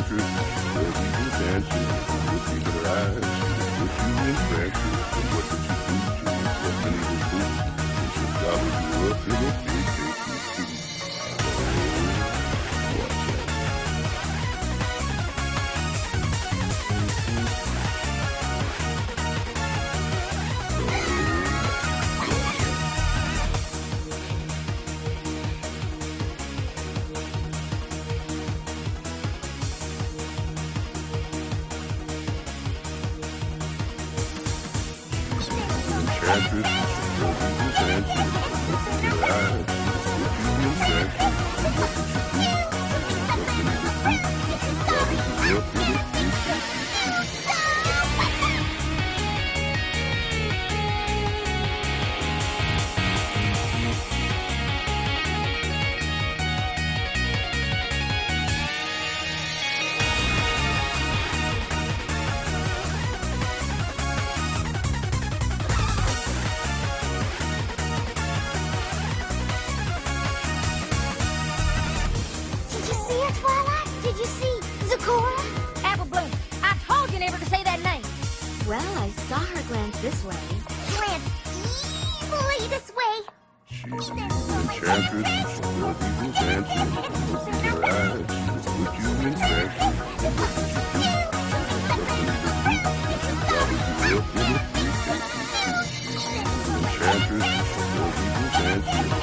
enchantress, your evil dances, with evil eyes, put you in trances. And what did you do to me? What an evil fool, and she gobbled you up in a big tasty stew. Watch out. Enchantress, your evil dances, with evil eyes, put you in trances. And what did you do? What an evil fool, and she gobbled you up in a big tasty stew. Did you see her, Twilight? Did you see Zecora? Apple Bloom, I told you never to say that name. Well, I saw her glance this way. Glance evilly this way. She's an evil enchantress, your evil dances, with evil eyes, put you in trances. And what did you do? What an evil fool, and she gobbled you up in a big tasty stew. She's an evil enchantress, your evil dances,